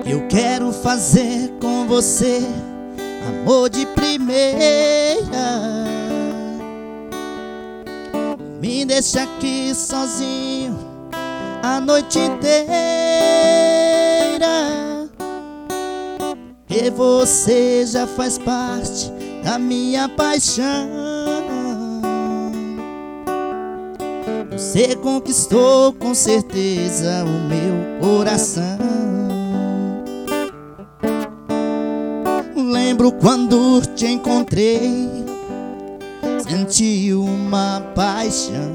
Eu quero fazer com você amor de primeira. Me deixa aqui sozinho a noite inteira, que você já faz parte da minha paixão. Você conquistou com certeza o meu coração. Lembro quando te encontrei, senti uma paixão.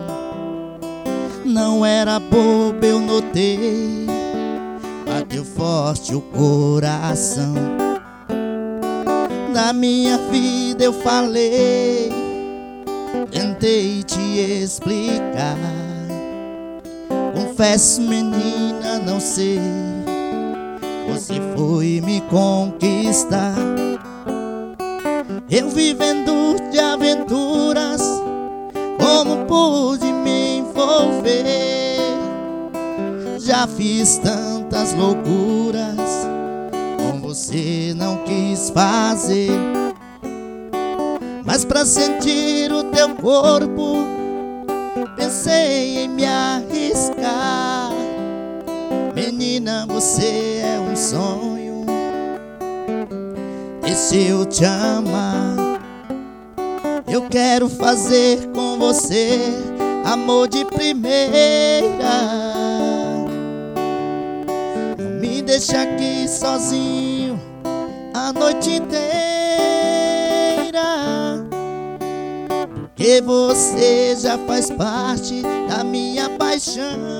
Não era bobo, eu notei, bateu forte o coração. Da minha vida eu falei, tentei te explicar. Confesso, menina, não sei, você foi me conquistar. Eu vivendo de aventuras, como pude me envolver. Já fiz tantas loucuras, com você não quis fazer. Mas pra sentir o teu corpo, pensei em me arriscar. Menina, você é um sonho, e se eu te amar, eu quero fazer com você amor de primeira. Não me deixa aqui sozinho a noite inteira, que você já faz parte da minha paixão.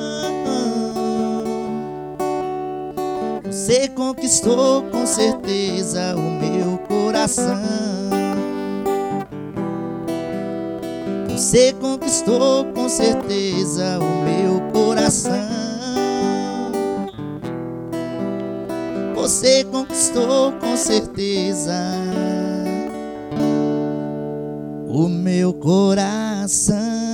Você conquistou com certeza o meu coração. Você conquistou com certeza o meu coração. Você conquistou com certeza o meu coração.